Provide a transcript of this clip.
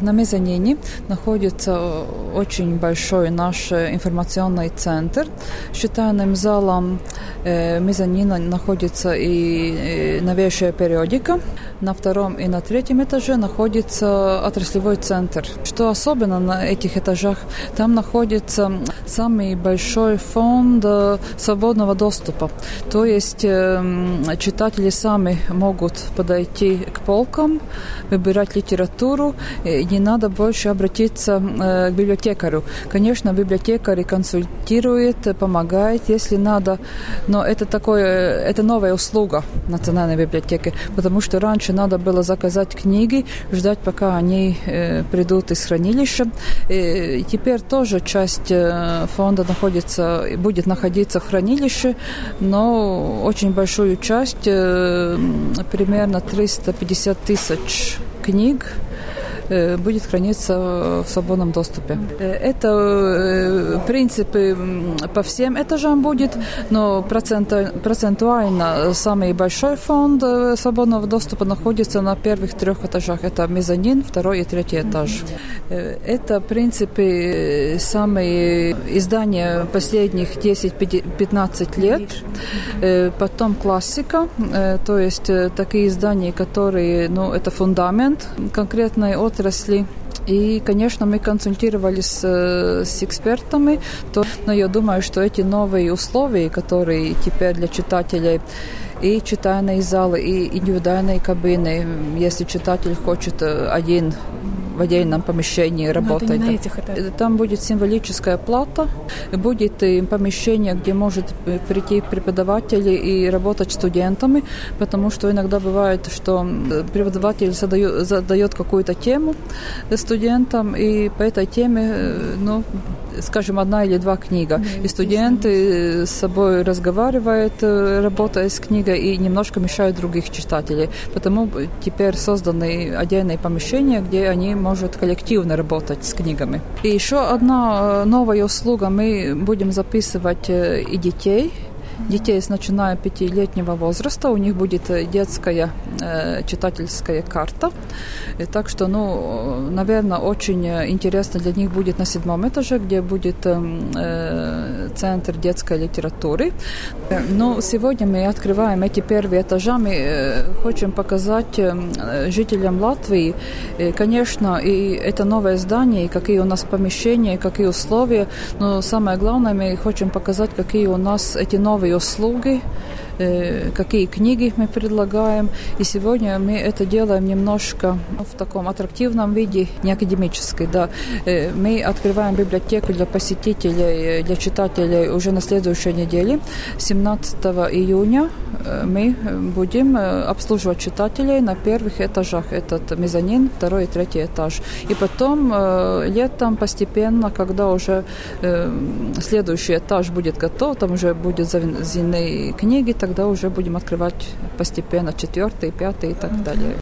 На мезонине находится очень большой наш информационный центр. С читальным залом мезонина находится и новейшая периодика. На втором и на третьем этаже находится отраслевой центр. Что особенно на этих этажах, там находится самый большой фонд свободного доступа. То есть читатели сами могут подойти к полкам, выбирать литературу. Не надо больше обратиться к библиотекарю. Конечно, библиотекарь консультирует, помогает, если надо, но это новая услуга Национальной библиотеки, потому что раньше надо было заказать книги, ждать, пока они придут из хранилища. Теперь тоже часть фонда будет находиться в хранилище, но очень большую часть, примерно 350 тысяч книг, будет храниться в свободном доступе. Это принципы по всем этажам будет, но процентуально самый большой фонд свободного доступа находится на первых 3 этажах. Это мезонин, 2 и 3 этаж. Это принципы самые издания последних 10-15 лет. Потом классика, то есть такие издания, которые, это фундамент конкретной отрасли. И, конечно, мы консультировались с экспертами, но я думаю, что эти новые условия, которые теперь для читателей, и читальные залы, и индивидуальные кабины, если читатель хочет один в отдельном помещении работать. Это не на этих этажах. Там будет символическая плата, будет помещение, где может прийти преподаватели и работать с студентами, потому что иногда бывает, что преподаватель задает какую-то тему студентам, и по этой теме, скажем, 1 или 2 книги. И студенты с собой разговаривают, работая с книгой, и немножко мешают других читателей. Потому теперь созданы отдельные помещения, где они могут коллективно работать с книгами. И еще одна новая услуга. Мы будем записывать и детей с начиная 5-летнего возраста. У них будет детская читательская карта. И так что, наверное, очень интересно для них будет на 7 этаже, где будет центр детской литературы. Но сегодня мы открываем эти первые этажи. Мы хотим показать жителям Латвии, конечно, и это новое здание, и какие у нас помещения, какие условия. Но самое главное, мы хотим показать, какие у нас эти новые услуги, какие книги мы предлагаем. И сегодня мы это делаем немножко в таком аттрактивном виде, не академической. Да. Мы открываем библиотеку для посетителей, для читателей уже на следующей неделе. 17 июня мы будем обслуживать читателей на первых этажах. Это мезонин, 2 и 3 этаж. И потом летом постепенно, когда уже следующий этаж будет готов, там уже будут завезены книги, тогда уже будем открывать постепенно 4, 5 и так далее.